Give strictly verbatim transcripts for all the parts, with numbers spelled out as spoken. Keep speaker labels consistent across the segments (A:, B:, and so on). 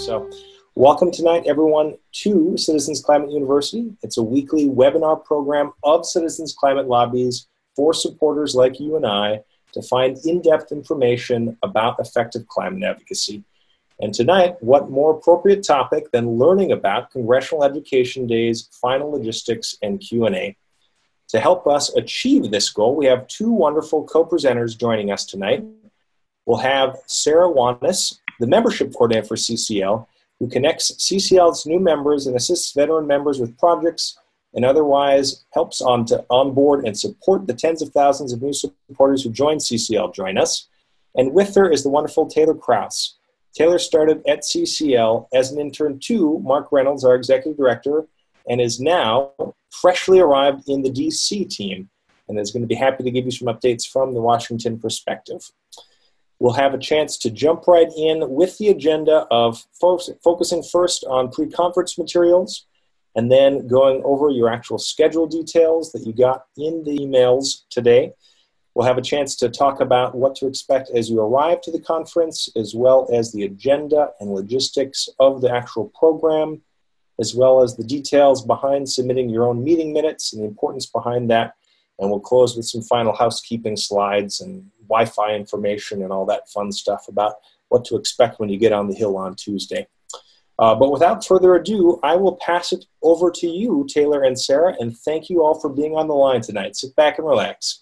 A: So welcome tonight, everyone, to Citizens Climate University. It's a weekly webinar program of Citizens Climate Lobbies for supporters like you and I to find in-depth information about effective climate advocacy. And tonight, what more appropriate topic than learning about Congressional Education Day's final logistics and Q and A. To help us achieve this goal, we have two wonderful co-presenters joining us tonight. We'll have Sarah Wanis, the membership coordinator for C C L, who connects C C L's new members and assists veteran members with projects and otherwise helps on to onboard and support the tens of thousands of new supporters who join C C L join us. And with her is the wonderful Taylor Kraus. Taylor started at C C L as an intern to Mark Reynolds, our executive director, and is now freshly arrived in the D C team and is going to be happy to give you some updates from the Washington perspective. We'll have a chance to jump right in with the agenda of fo- focusing first on pre-conference materials and then going over your actual schedule details that you got in the emails today. We'll have a chance to talk about what to expect as you arrive to the conference, as well as the agenda and logistics of the actual program, as well as the details behind submitting your own meeting minutes and the importance behind that. And we'll close with some final housekeeping slides and Wi-Fi information and all that fun stuff about what to expect when you get on the Hill on Tuesday. Uh, but without further ado, I will pass it over to you, Taylor and Sarah, and thank you all for being on the line tonight. Sit back and relax.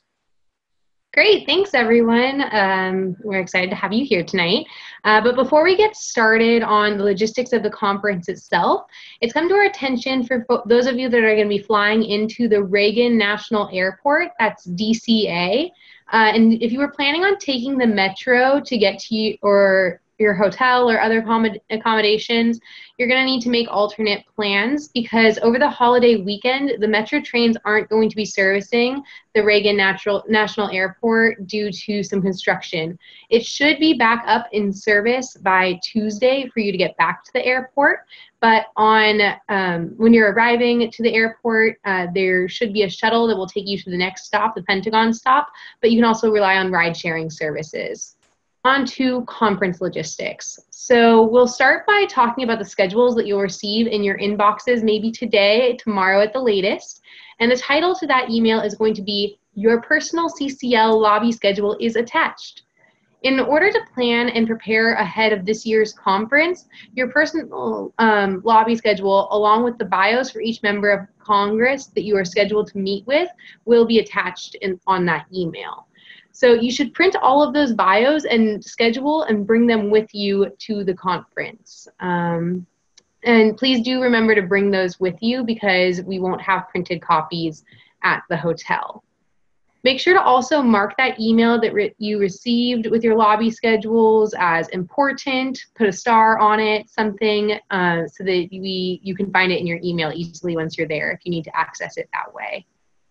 B: Great, thanks everyone. Um, we're excited to have you here tonight. Uh, but before we get started on the logistics of the conference itself, it's come to our attention for fo- those of you that are going to be flying into the Reagan National Airport, that's D C A. Uh, and if you were planning on taking the metro to get to you, or your hotel or other accommod- accommodations, you're going to need to make alternate plans because over the holiday weekend, the metro trains aren't going to be servicing the Reagan Natural, National Airport due to some construction. It should be back up in service by Tuesday for you to get back to the airport, but on um, when you're arriving to the airport, uh, there should be a shuttle that will take you to the next stop, the Pentagon stop, but you can also rely on ride-sharing services. On to conference logistics. So we'll start by talking about the schedules that you'll receive in your inboxes maybe today, tomorrow at the latest. And the title to that email is going to be Your Personal C C L Lobby Schedule is Attached. In order to plan and prepare ahead of this year's conference, your personal um, lobby schedule, along with the bios for each member of Congress that you are scheduled to meet with, will be attached in, on that email. So you should print all of those bios and schedule and bring them with you to the conference. Um, and please do remember to bring those with you because we won't have printed copies at the hotel. Make sure to also mark that email that re- you received with your lobby schedules as important, put a star on it, something, uh, so that we, you can find it in your email easily once you're there if you need to access it that way.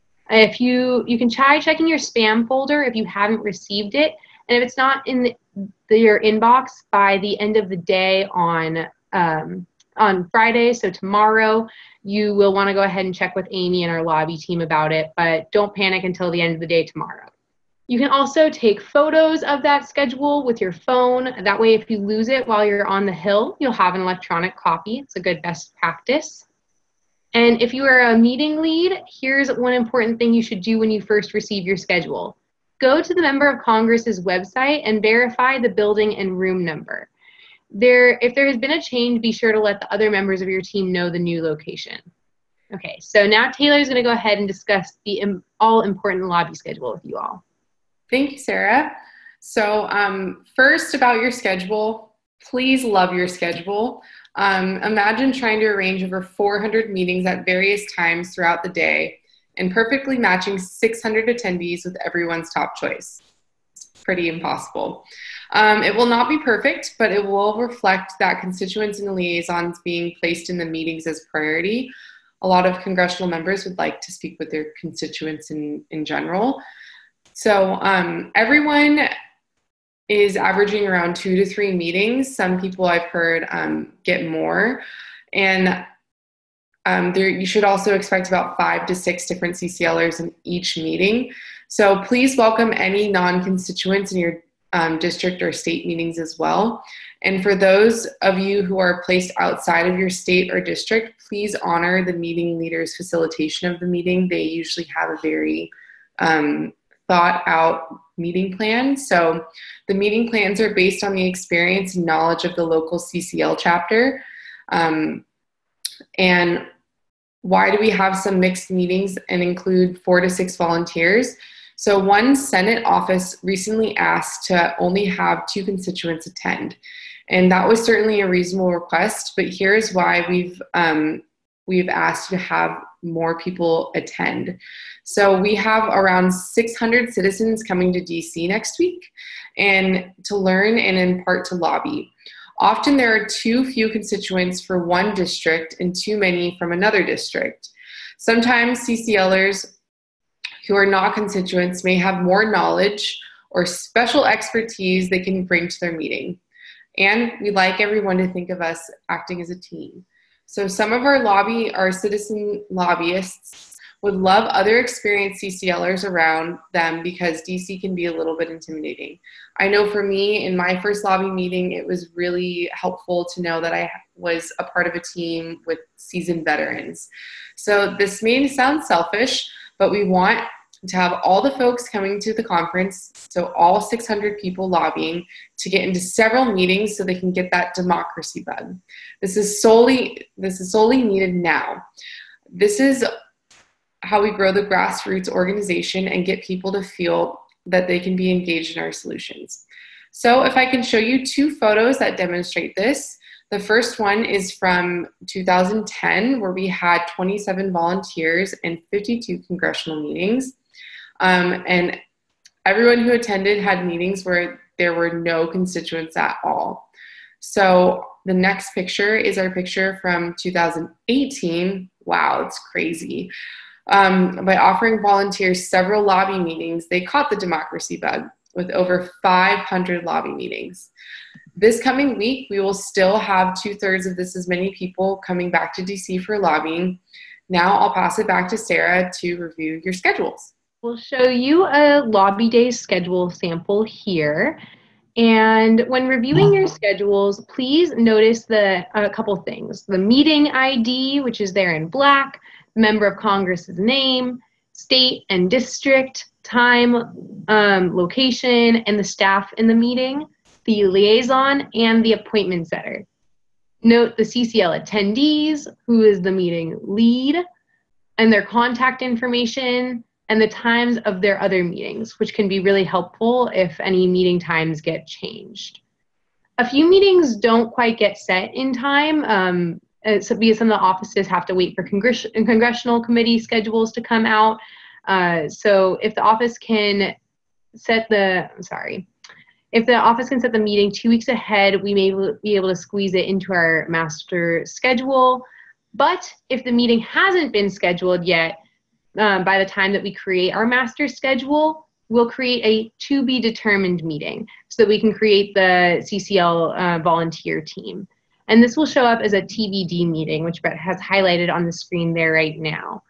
B: If you, you can try checking your spam folder if you haven't received it. And if it's not in the, the, your inbox by the end of the day on, um, on Friday, so tomorrow, you will want to go ahead and check with Amy and our lobby team about it, but don't panic until the end of the day tomorrow. You can also take photos of that schedule with your phone. That way, if you lose it while you're on the Hill, you'll have an electronic copy. It's a good best practice. And if you are a meeting lead, here's one important thing you should do when you first receive your schedule. Go to the Member of Congress's website and verify the building and room number. There, if there has been a change, be sure to let the other members of your team know the new location. Okay, so now Taylor's going to go ahead and discuss the all-important lobby schedule with you all.
C: Thank you, Sarah. So um, first about your schedule, please love your schedule. Um, imagine trying to arrange over four hundred meetings at various times throughout the day and perfectly matching six hundred attendees with everyone's top choice. It's pretty impossible. Um, it will not be perfect, but it will reflect that constituents and liaisons being placed in the meetings as priority. A lot of congressional members would like to speak with their constituents in, in general. So um, everyone is averaging around two to three meetings. Some people I've heard um, get more. And um, there, you should also expect about five to six different C C Lers in each meeting. So please welcome any non-constituents in your um, district or state meetings as well. And for those of you who are placed outside of your state or district, please honor the meeting leader's facilitation of the meeting. They usually have a very um, thought out meeting plan. So the meeting plans are based on the experience and knowledge of the local C C L chapter. Um, and why do we have some mixed meetings and include four to six volunteers? So one Senate office recently asked to only have two constituents attend. And that was certainly a reasonable request, but here's why we've um, we've asked to have more people attend. So we have around six hundred citizens coming to D C next week and to learn and in part to lobby. Often there are too few constituents for one district and too many from another district. Sometimes C C Lers who are not constituents may have more knowledge or special expertise they can bring to their meeting. And we like everyone to think of us acting as a team. So some of our lobby, our citizen lobbyists would love other experienced C C Lers around them because D C can be a little bit intimidating. I know for me, in my first lobby meeting, it was really helpful to know that I was a part of a team with seasoned veterans. So this may sound selfish, but we want to have all the folks coming to the conference, so all six hundred people lobbying, to get into several meetings so they can get that democracy bug. This is solely, this is solely needed now. This is how we grow the grassroots organization and get people to feel that they can be engaged in our solutions. So if I can show you two photos that demonstrate this. The first one is from two thousand ten, where we had twenty-seven volunteers and fifty-two congressional meetings. Um, and everyone who attended had meetings where there were no constituents at all. So the next picture is our picture from two thousand eighteen. Wow, it's crazy. Um, by offering volunteers several lobby meetings, they caught the democracy bug with over five hundred lobby meetings. This coming week, we will still have two-thirds of this as many people coming back to D C for lobbying. Now I'll pass it back to Sarah to review your schedules.
B: We'll show you a Lobby Day schedule sample here. And when reviewing your schedules, please notice the a couple things. The meeting I D, which is there in black, member of Congress's name, state and district, time, um, location, and the staff in the meeting, the liaison, and the appointment setter. Note the C C L attendees, who is the meeting lead, and their contact information, and the times of their other meetings, which can be really helpful if any meeting times get changed. A few meetings don't quite get set in time, um, so because some of the offices have to wait for congress congressional committee schedules to come out. Uh, so if the office can set the, I'm sorry, if the office can set the meeting two weeks ahead, we may be able to squeeze it into our master schedule. But if the meeting hasn't been scheduled yet, um, by the time that we create our master schedule, we'll create a to be determined meeting so that we can create the C C L uh, volunteer team. And this will show up as a T B D meeting, which Brett has highlighted on the screen there right now.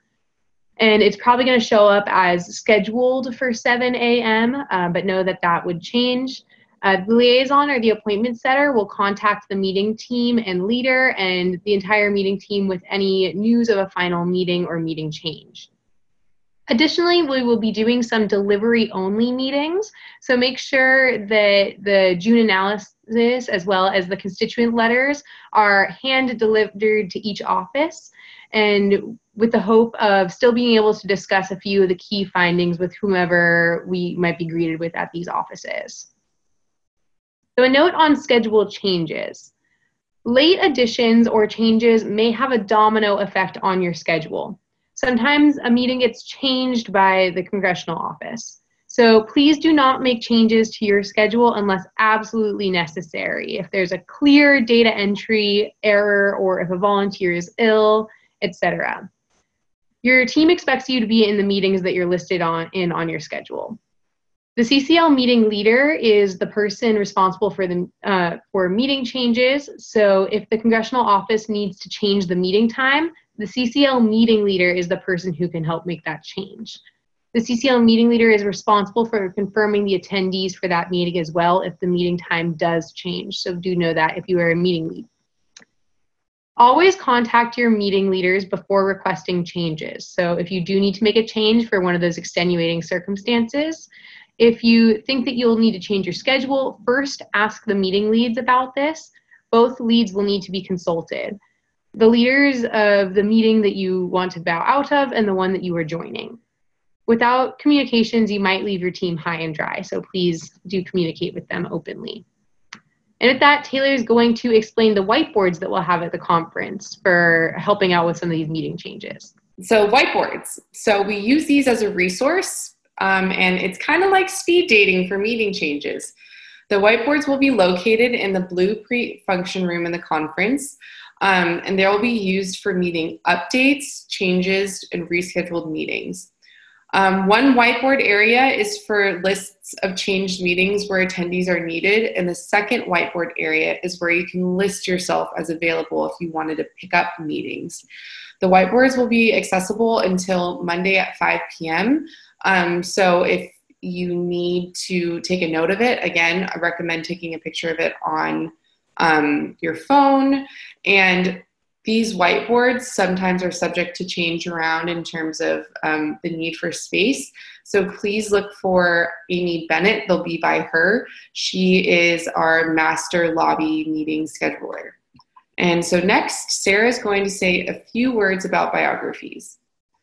B: And it's probably going to show up as scheduled for seven A M, uh, but know that that would change. Uh, the liaison or the appointment setter will contact the meeting team and leader and the entire meeting team with any news of a final meeting or meeting change. Additionally, we will be doing some delivery-only meetings, so make sure that the June analysis as well as the constituent letters are hand-delivered to each office, and with the hope of still being able to discuss a few of the key findings with whomever we might be greeted with at these offices. So a note on schedule changes. Late additions or changes may have a domino effect on your schedule. Sometimes a meeting gets changed by the congressional office. So please do not make changes to your schedule unless absolutely necessary. If there's a clear data entry error or if a volunteer is ill, et cetera. Your team expects you to be in the meetings that you're listed on in on your schedule. The C C L meeting leader is the person responsible for the uh, for meeting changes. So if the congressional office needs to change the meeting time, the C C L meeting leader is the person who can help make that change. The C C L meeting leader is responsible for confirming the attendees for that meeting as well if the meeting time does change. So do know that if you are a meeting lead. Always contact your meeting leaders before requesting changes. So if you do need to make a change for one of those extenuating circumstances, if you think that you'll need to change your schedule, first ask the meeting leads about this. Both leads will need to be consulted. The leaders of the meeting that you want to bow out of and the one that you are joining. Without communications, you might leave your team high and dry, so please do communicate with them openly. And with that, Taylor is going to explain the whiteboards that we'll have at the conference for helping out with some of these meeting changes.
C: So whiteboards. So we use these as a resource, um, and it's kind of like speed dating for meeting changes. The whiteboards will be located in the blue pre-function room in the conference, um, and they will be used for meeting updates, changes, and rescheduled meetings. Um, one whiteboard area is for lists of changed meetings where attendees are needed, and the second whiteboard area is where you can list yourself as available if you wanted to pick up meetings. The whiteboards will be accessible until Monday at five p m Um, so if you need to take a note of it, again, I recommend taking a picture of it on um, your phone. And these whiteboards sometimes are subject to change around in terms of um, the need for space. So please look for Amy Bennett. They'll be by her. She is our master lobby meeting scheduler. And so next, Sarah is going to say a few words about biographies.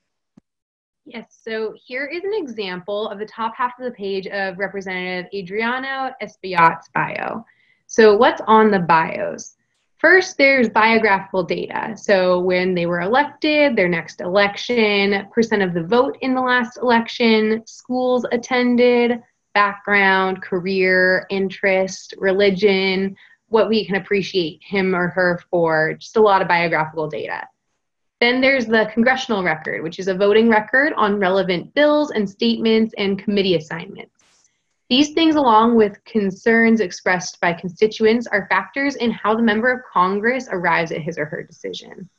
B: Yes, so here is an example of the top half of the page of Representative Adriano Espaillat's bio. So what's on the bios? First, there's biographical data. So when they were elected, their next election, percent of the vote in the last election, schools attended, background, career, interest, religion, what we can appreciate him or her for, just a lot of biographical data. Then there's the congressional record, which is a voting record on relevant bills and statements and committee assignments. These things, along with concerns expressed by constituents, are factors in how the member of Congress arrives at his or her decision.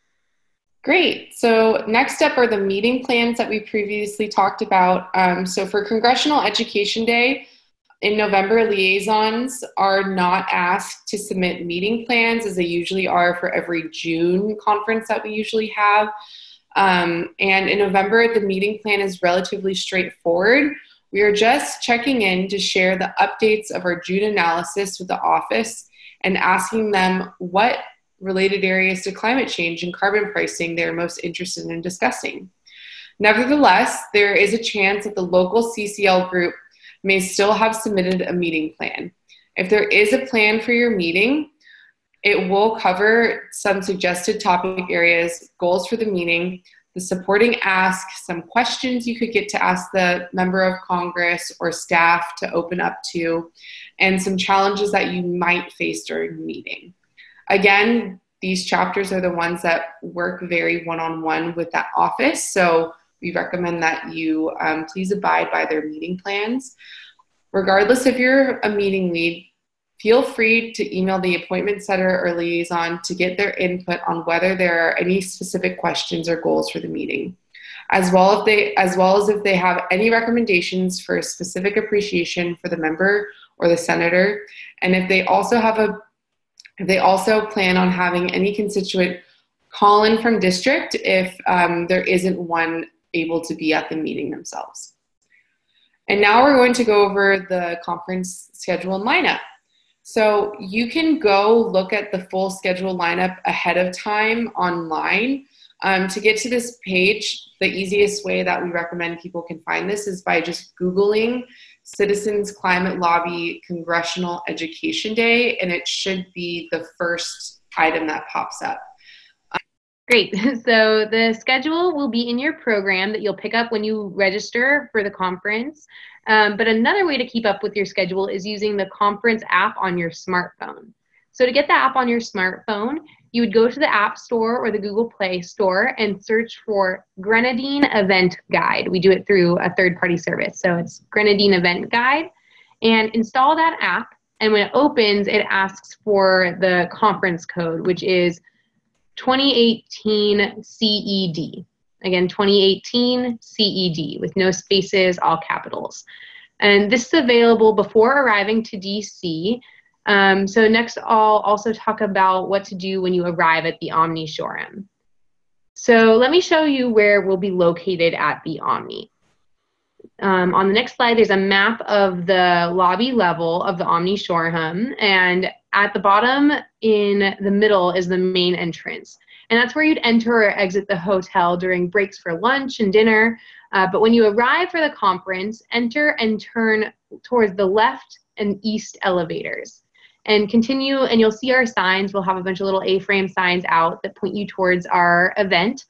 C: Great. So next up are the meeting plans that we previously talked about. Um, so for Congressional Education Day in November, liaisons are not asked to submit meeting plans as they usually are for every June conference that we usually have. Um, and in November, the meeting plan is relatively straightforward. We are just checking in to share the updates of our June analysis with the office and asking them what related areas to climate change and carbon pricing they're most interested in discussing. Nevertheless, there is a chance that the local C C L group may still have submitted a meeting plan. If there is a plan for your meeting, it will cover some suggested topic areas, goals for the meeting, the supporting ask, some questions you could get to ask the member of Congress or staff to open up to, and some challenges that you might face during the meeting. Again, these chapters are the ones that work very one-on-one with that office, so we recommend that you um, please abide by their meeting plans. Regardless if you're a meeting lead, feel free to email the appointment setter or liaison to get their input on whether there are any specific questions or goals for the meeting, as well if they, as well as if they have any recommendations for a specific appreciation for the member or the senator, and if they also have a, if they also plan on having any constituent call in from district if um, there isn't one able to be at the meeting themselves. And now we're going to go over the conference schedule and lineup. So you can go look at the full schedule lineup ahead of time online. Um, to get to this page, the easiest way that we recommend people can find this is by just Googling Citizens Climate Lobby Congressional Education Day, and it should be the first item that pops up.
B: Great. So the schedule will be in your program that you'll pick up when you register for the conference. Um, but another way to keep up with your schedule is using the conference app on your smartphone. So to get the app on your smartphone, you would go to the App Store or the Google Play Store and search for Grenadine Event Guide. We do it through a third-party service. So it's Grenadine Event Guide. And install that app. And when it opens, it asks for the conference code, which is twenty eighteen C E D. Again, twenty eighteen C E D with no spaces, all capitals. And this is available before arriving to D C. Um, so next I'll also talk about what to do when you arrive at the Omni Shoreham. So let me show you where we'll be located at the Omni. Um, on the next slide, there's a map of the lobby level of the Omni Shoreham, and at the bottom in the middle is the main entrance. And that's where you'd enter or exit the hotel during breaks for lunch and dinner. Uh, but when you arrive for the conference, enter and turn towards the left and east elevators. And continue, and you'll see our signs. We'll have a bunch of little A-frame signs out that point you towards our event,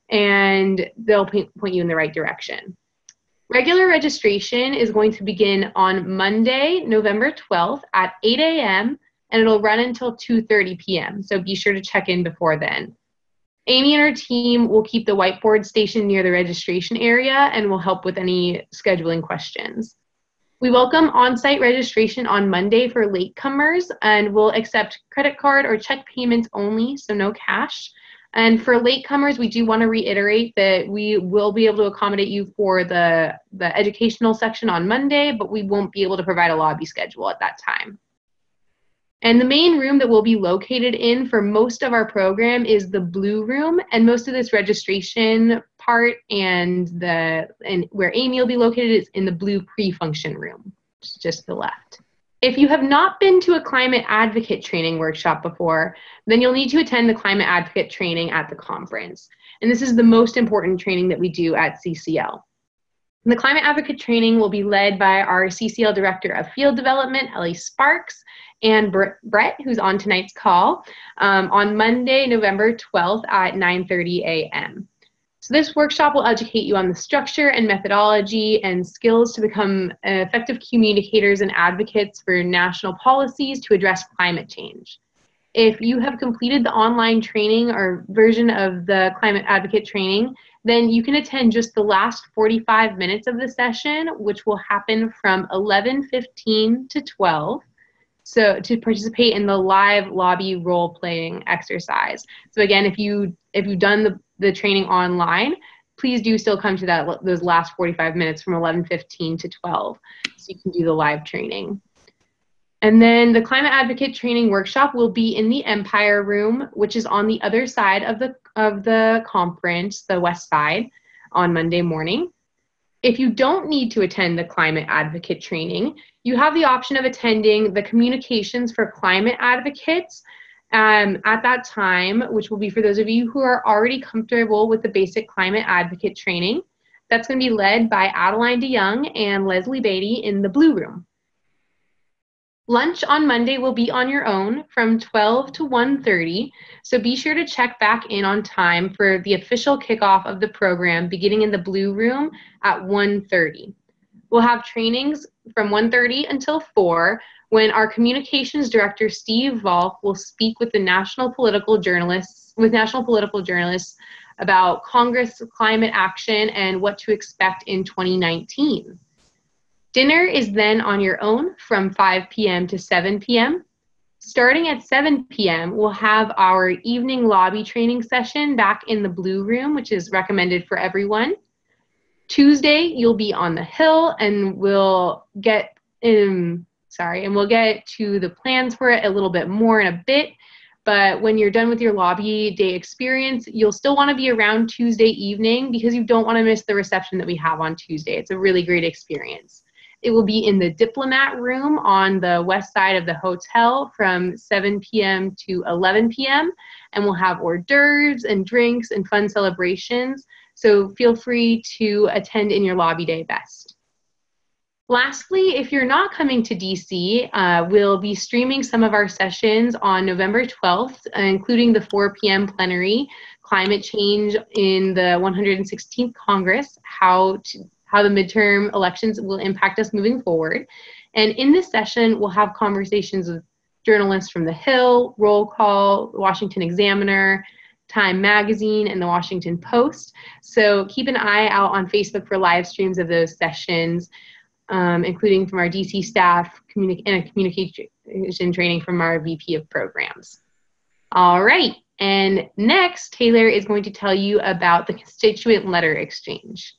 B: and they'll point you in the right direction. Regular registration is going to begin on Monday, November twelfth at eight A M and it'll run until two thirty P M So be sure to check in before then. Amy and her team will keep the whiteboard stationed near the registration area and will help with any scheduling questions. We welcome on-site registration on Monday for latecomers, and we'll accept credit card or check payments only, so no cash. And for latecomers, we do want to reiterate that we will be able to accommodate you for the, the educational section on Monday, but we won't be able to provide a lobby schedule at that time. And the main room that we'll be located in for most of our program is the blue room, and most of this registration part and the and where Amy will be located is in the blue pre-function room, which is just to the left. If you have not been to a climate advocate training workshop before, then you'll need to attend the climate advocate training at the conference. And this is the most important training that we do at C C L. And the climate advocate training will be led by our C C L Director of Field Development, Ellie Sparks, and Brett, who's on tonight's call, um, on Monday, November twelfth at nine thirty A M So this workshop will educate you on the structure and methodology and skills to become effective communicators and advocates for national policies to address climate change. If you have completed the online training or version of the climate advocate training, then you can attend just the last forty-five minutes of the session, which will happen from eleven fifteen to twelve. So to participate in the live lobby role-playing exercise. So again, if you if you've done the, the training online, please do still come to that those last forty-five minutes from eleven fifteen to twelve, so you can do the live training. And then the climate advocate training workshop will be in the Empire Room, which is on the other side of the of the conference, the west side, on Monday morning. If you don't need to attend the climate advocate training, you have the option of attending the communications for climate advocates um, at that time, which will be for those of you who are already comfortable with the basic climate advocate training. That's going to be led by Adeline DeYoung and Leslie Beatty in the blue room. Lunch on Monday will be on your own from twelve to one thirty, so be sure to check back in on time for the official kickoff of the program beginning in the blue room at one thirty. We'll have trainings from one thirty until four, when our communications director, Steve Volk, will speak with the national political journalists, with national political journalists about Congress climate action and what to expect in twenty nineteen. Dinner is then on your own from five P M to seven P M Starting at seven P M, we'll have our evening lobby training session back in the blue room, which is recommended for everyone. Tuesday, you'll be on the Hill, and we'll get um, sorry, and we'll get to the plans for it a little bit more in a bit. But when you're done with your lobby day experience, you'll still want to be around Tuesday evening because you don't want to miss the reception that we have on Tuesday. It's a really great experience. It will be in the Diplomat Room on the west side of the hotel from seven P M to eleven P M And we'll have hors d'oeuvres and drinks and fun celebrations. So feel free to attend in your lobby day best. Lastly, if you're not coming to D C, uh, we'll be streaming some of our sessions on November twelfth, uh, including the four P M plenary, Climate Change in the one hundred sixteenth Congress, how to how the midterm elections will impact us moving forward. And in this session, we'll have conversations with journalists from The Hill, Roll Call, The Washington Examiner, Time Magazine, and The Washington Post. So keep an eye out on Facebook for live streams of those sessions, um, including from our D C staff communi- and a communication training from our V P of Programs. All right. And next, Taylor is going to tell you about the constituent letter exchange.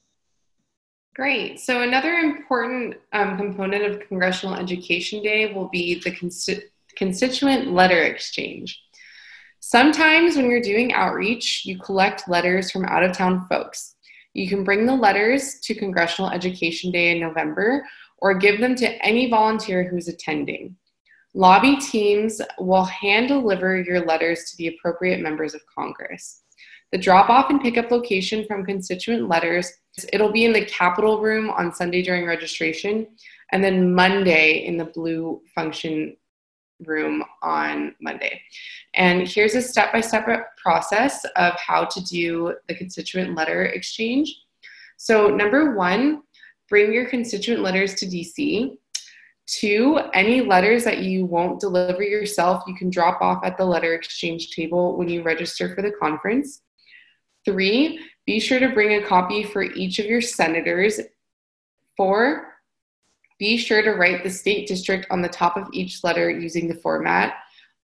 C: Great. So another important um, component of Congressional Education Day will be the consti- constituent letter exchange. Sometimes when you're doing outreach, you collect letters from out-of-town folks. You can bring the letters to Congressional Education Day in November or give them to any volunteer who's attending. Lobby teams will hand deliver your letters to the appropriate members of Congress. The drop-off and pickup location from constituent letters, it'll be in the Capitol Room on Sunday during registration, and then Monday in the Blue Function Room on Monday. And here's a step-by-step process of how to do the constituent letter exchange. So number one, bring your constituent letters to D C. Two, any letters that you won't deliver yourself, you can drop off at the letter exchange table when you register for the conference. Three, be sure to bring a copy for each of your senators. Four, be sure to write the state district on the top of each letter using the format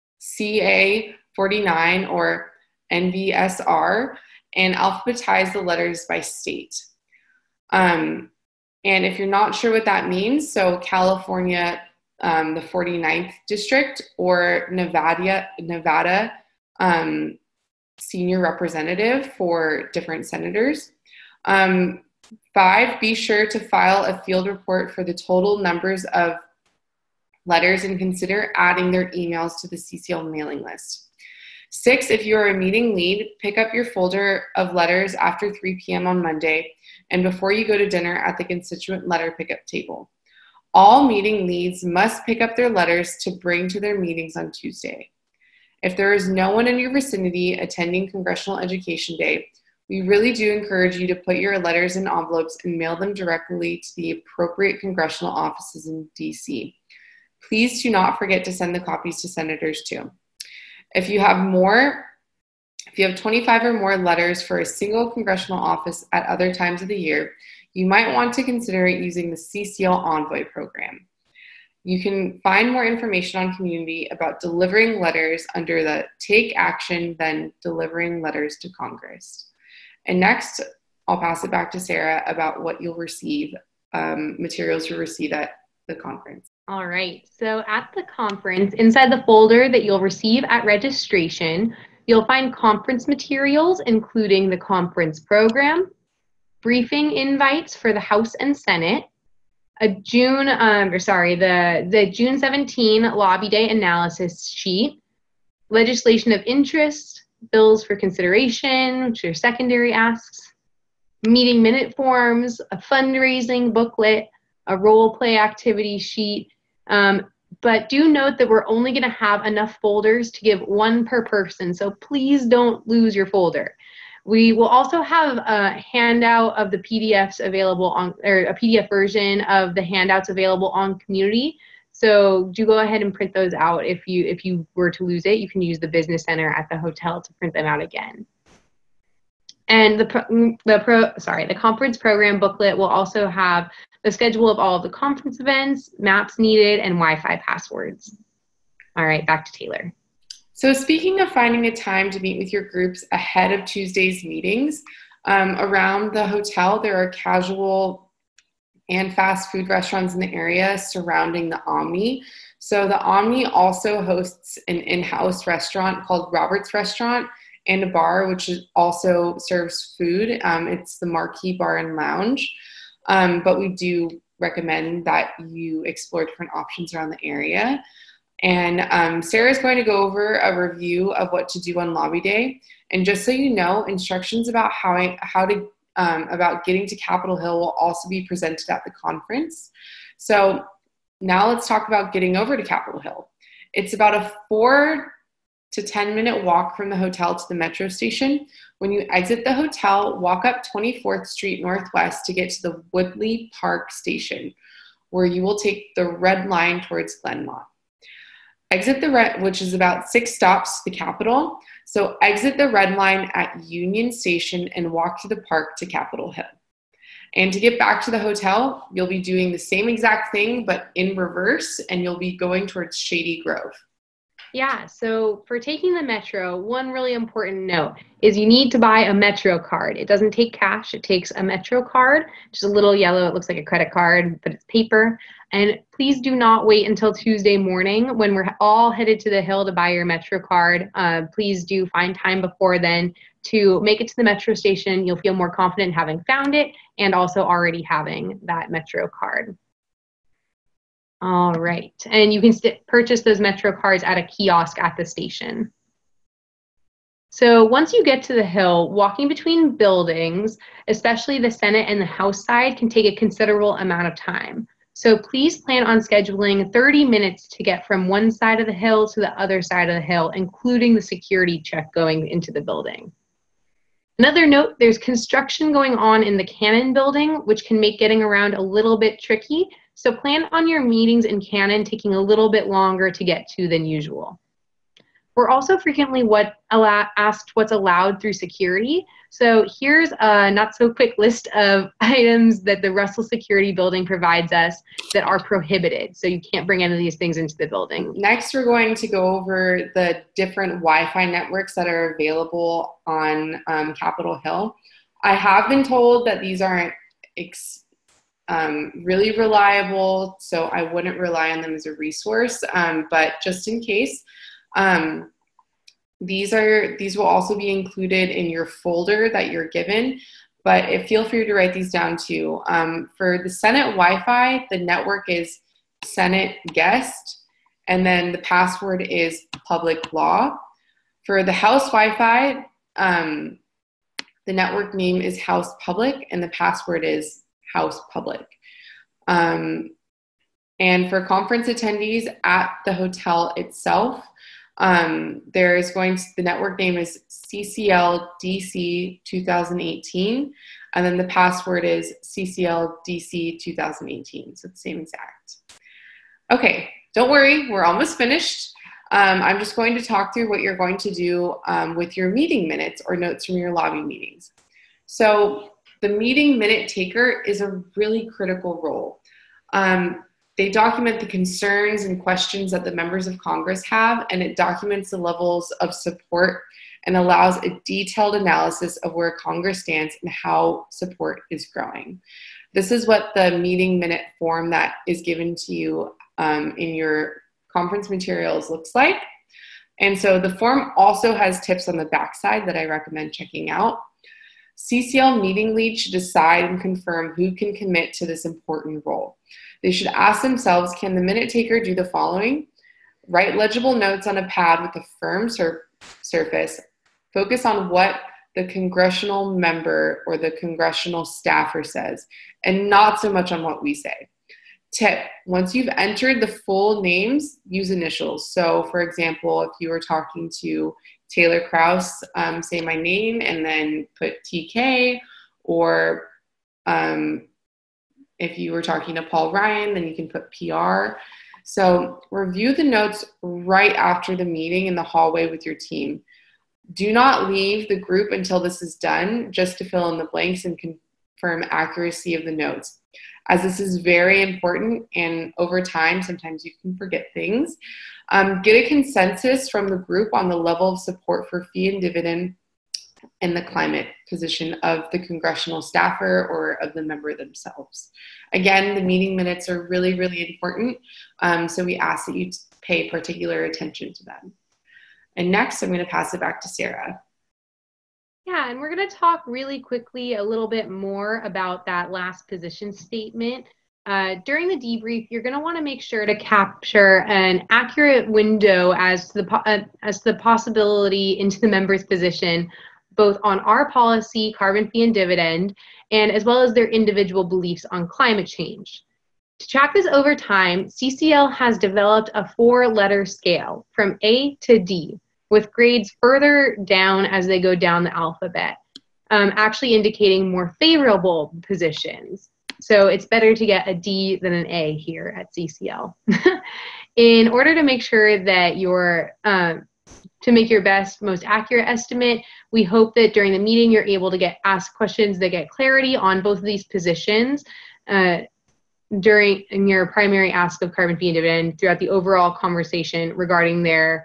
C: C A forty-nine or N V S R, and alphabetize the letters by state. Um, and if you're not sure what that means, so California, um, the forty-ninth district, or Nevada, Nevada um, senior representative for different senators. Um, Five, be sure to file a field report for the total numbers of letters and consider adding their emails to the C C L mailing list. Six, if you're a meeting lead, pick up your folder of letters after three p.m. on Monday and before you go to dinner at the constituent letter pickup table. All meeting leads must pick up their letters to bring to their meetings on Tuesday. If there is no one in your vicinity attending Congressional Education Day, we really do encourage you to put your letters in envelopes and mail them directly to the appropriate congressional offices in D C. Please do not forget to send the copies to senators too. If you have more, if you have twenty-five or more letters for a single congressional office at other times of the year, you might want to consider using the C C L Envoy program. You can find more information on Community about delivering letters under the Take Action, Then Delivering Letters to Congress. And next, I'll pass it back to Sarah about what you'll receive, um, materials you'll receive at the conference.
B: All right. So at the conference, inside the folder that you'll receive at registration, you'll find conference materials, including the conference program, briefing invites for the House and Senate, a June, um, or sorry, the, the June seventeenth Lobby Day analysis sheet, legislation of interest, bills for consideration, which are secondary asks, meeting minute forms, a fundraising booklet, a role play activity sheet. Um, but do note that we're only going to have enough folders to give one per person, so please don't lose your folder. We will also have a handout of the P D Fs available on, or a P D F version of the handouts available on Community. So do go ahead and print those out. If you if you were to lose it, you can use the Business Center at the hotel to print them out again. And the pro, the pro sorry the conference program booklet will also have the schedule of all of the conference events, maps needed, and Wi-Fi passwords. All right, back to Taylor.
C: So speaking of finding a time to meet with your groups ahead of Tuesday's meetings, um, around the hotel there are casual and fast food restaurants in the area surrounding the Omni. So the Omni also hosts an in-house restaurant called Robert's Restaurant and a bar which is also serves food. Um, it's the Marquee Bar and Lounge. Um, but we do recommend that you explore different options around the area. And um, Sarah's going to go over a review of what to do on Lobby Day. And just so you know, instructions about how, I, how to Um, about getting to Capitol Hill will also be presented at the conference. So now let's talk about getting over to Capitol Hill. It's about a four to ten minute walk from the hotel to the metro station. When you exit the hotel, walk up twenty-fourth Street Northwest to get to the Woodley Park Station, where you will take the red line towards Glenmont. Exit the red, which is about six stops to the Capitol. So exit the red line at Union Station and walk to the park to Capitol Hill. And to get back to the hotel, you'll be doing the same exact thing, but in reverse, and you'll be going towards Shady Grove.
B: Yeah, so for taking the Metro, one really important note is you need to buy a Metro card. It doesn't take cash, it takes a Metro card, which is a little yellow. It looks like a credit card, but it's paper. And please do not wait until Tuesday morning when we're all headed to the Hill to buy your Metro card. Uh, please do find time before then to make it to the Metro station. You'll feel more confident having found it and also already having that Metro card. All right, and you can st- purchase those Metro cards at a kiosk at the station. So once you get to the Hill, walking between buildings, especially the Senate and the House side, can take a considerable amount of time. So please plan on scheduling thirty minutes to get from one side of the Hill to the other side of the Hill, including the security check going into the building. Another note, there's construction going on in the Cannon building, which can make getting around a little bit tricky. So plan on your meetings in Cannon taking a little bit longer to get to than usual. We're also frequently what allow, asked what's allowed through security. So here's a not so quick list of items that the Russell Security Building provides us that are prohibited. So you can't bring any of these things into the building.
C: Next, we're going to go over the different Wi-Fi networks that are available on um, Capitol Hill. I have been told that these aren't ex- um, really reliable, so I wouldn't rely on them as a resource, um, but just in case, Um, these are these will also be included in your folder that you're given, but if, feel free to write these down too. Um, for the Senate Wi-Fi, the network is Senate Guest, and then the password is Public Law. For the House Wi-Fi, um, the network name is House Public, and the password is House Public. Um, and for conference attendees at the hotel itself, Um, there is going to, the network name is C C L D C twenty eighteen, and then the password is C C L D C twenty eighteen, so it's the same exact. Okay, don't worry, we're almost finished. Um, I'm just going to talk through what you're going to do um, with your meeting minutes or notes from your lobby meetings. So the meeting minute taker is a really critical role. Um, They document the concerns and questions that the members of Congress have, and it documents the levels of support and allows a detailed analysis of where Congress stands and how support is growing. This is what the meeting minute form that is given to you um, in your conference materials looks like. And so the form also has tips on the backside that I recommend checking out. C C L meeting leads should decide and confirm who can commit to this important role. They should ask themselves, can the minute taker do the following? Write legible notes on a pad with a firm sur- surface. Focus on what the congressional member or the congressional staffer says, and not so much on what we say. Tip, once you've entered the full names, use initials. So for example, if you were talking to Taylor Krause, um, say my name and then put T K, or um, if you were talking to Paul Ryan, then you can put P R. So review the notes right after the meeting in the hallway with your team. Do not leave the group until this is done, just to fill in the blanks and confirm accuracy of the notes. As this is very important, and over time, sometimes you can forget things. Um, get a consensus from the group on the level of support for fee and dividend and the climate position of the congressional staffer or of the member themselves. Again, the meeting minutes are really, really important, um, so we ask that you pay particular attention to them. And next, I'm going to pass it back to Sarah.
B: Yeah, and we're going to talk really quickly a little bit more about that last position statement. Uh, during the debrief, you're going to want to make sure to capture an accurate window as to the, uh, as to the possibility into the member's position, both on our policy, carbon fee and dividend, and as well as their individual beliefs on climate change. To track this over time, C C L has developed a four-letter scale from A to D, with grades further down as they go down the alphabet, um, actually indicating more favorable positions. So it's better to get a D than an A here at C C L. In order to make sure that you're, um, to make your best, most accurate estimate, we hope that during the meeting you're able to get asked questions that get clarity on both of these positions uh, during in your primary ask of carbon fee and dividend throughout the overall conversation regarding their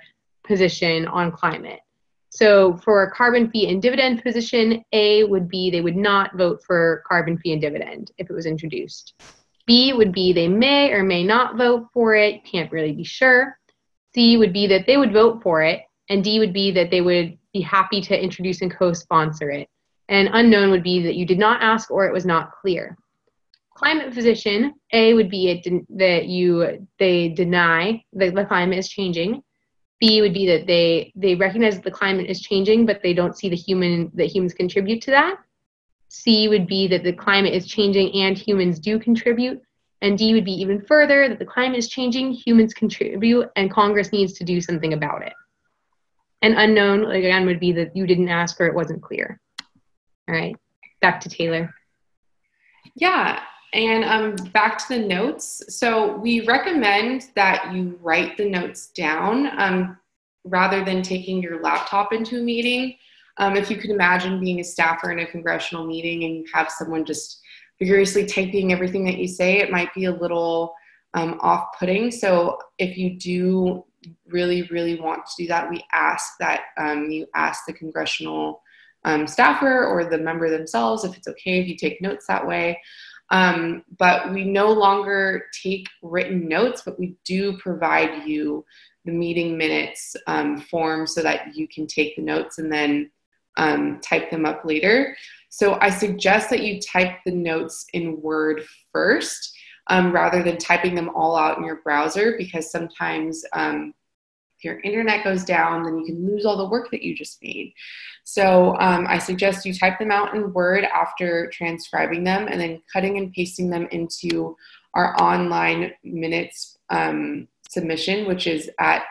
B: position on climate. So for a carbon fee and dividend position, A would be they would not vote for carbon fee and dividend if it was introduced. B would be they may or may not vote for it, can't really be sure. C would be that they would vote for it, and D would be that they would be happy to introduce and co-sponsor it. And unknown would be that you did not ask or it was not clear. Climate position, A would be it that you they deny that the climate is changing. B would be that they they recognize that the climate is changing, but they don't see the human that humans contribute to that. C would be that the climate is changing and humans do contribute. And D would be even further, that the climate is changing, humans contribute, and Congress needs to do something about it. And unknown, again, would be that you didn't ask or it wasn't clear. All right, back to Taylor.
C: Yeah, and um, back to the notes. So we recommend that you write the notes down um, rather than taking your laptop into a meeting. Um, if you could imagine being a staffer in a congressional meeting and you have someone just vigorously typing everything that you say, it might be a little um, off-putting. So if you do really, really want to do that, we ask that um, you ask the congressional um, staffer or the member themselves if it's okay if you take notes that way. Um, but we no longer take written notes, but we do provide you the meeting minutes um, form so that you can take the notes and then um, type them up later. So I suggest that you type the notes in Word first um, rather than typing them all out in your browser, because sometimes um, if your internet goes down, then you can lose all the work that you just made. So um, I suggest you type them out in Word after transcribing them and then cutting and pasting them into our online minutes um, submission, which is at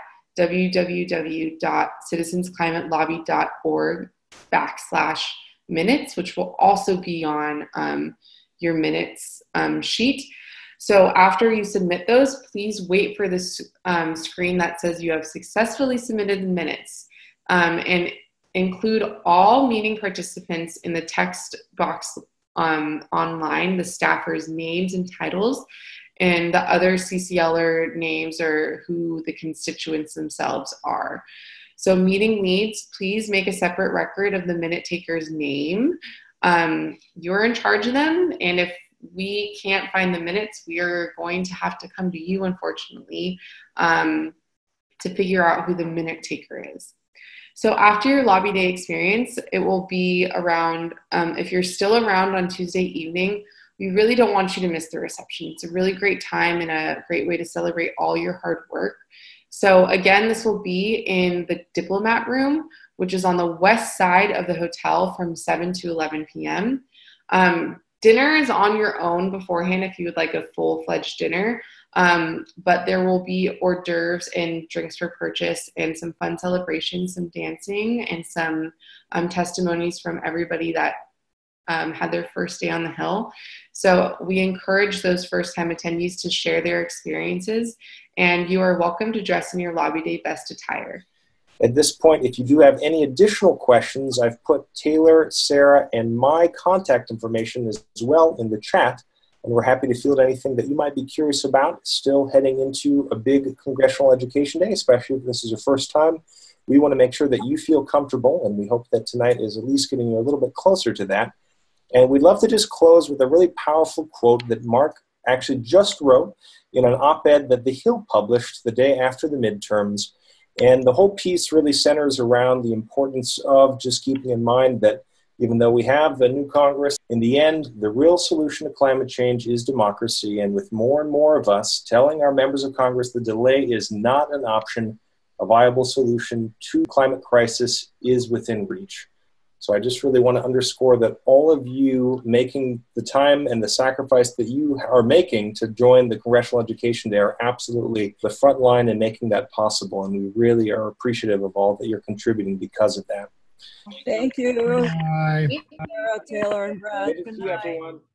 C: www.citizensclimatelobby.org backslash minutes, which will also be on um, your minutes um, sheet. So after you submit those, please wait for this um, screen that says you have successfully submitted the minutes, um, and include all meeting participants in the text box um, online, the staffers' names and titles, and the other C C L er names or who the constituents themselves are. So meeting leads, please make a separate record of the minute taker's name. Um, you're in charge of them, and if we can't find the minutes, we are going to have to come to you, unfortunately, um, to figure out who the minute taker is. So after your lobby day experience, it will be around, um, if you're still around on Tuesday evening, we really don't want you to miss the reception. It's a really great time and a great way to celebrate all your hard work. So again, this will be in the Diplomat Room, which is on the west side of the hotel from seven to eleven p.m. Um, dinner is on your own beforehand if you would like a full-fledged dinner, um, but there will be hors d'oeuvres and drinks for purchase and some fun celebrations, some dancing, and some um, testimonies from everybody that um, had their first day on the Hill. So we encourage those first-time attendees to share their experiences, and you are welcome to dress in your lobby day best attire.
A: At this point, if you do have any additional questions, I've put Taylor, Sarah, and my contact information as well in the chat, and we're happy to field anything that you might be curious about. Still heading into a big Congressional Education Day, especially if this is your first time. We want to make sure that you feel comfortable, and we hope that tonight is at least getting you a little bit closer to that. And we'd love to just close with a really powerful quote that Mark actually just wrote in an op-ed that The Hill published the day after the midterms. And the whole piece really centers around the importance of just keeping in mind that even though we have a new Congress, in the end, the real solution to climate change is democracy. And with more and more of us telling our members of Congress the delay is not an option, a viable solution to climate crisis is within reach. So I just really want to underscore that all of you making the time and the sacrifice that you are making to join the Congressional Education Day are absolutely the front line in making that possible. And we really are appreciative of all that you're contributing because of that.
D: Thank you.
E: Bye.
D: Sarah, Taylor, and Brad.
A: Good to see everyone.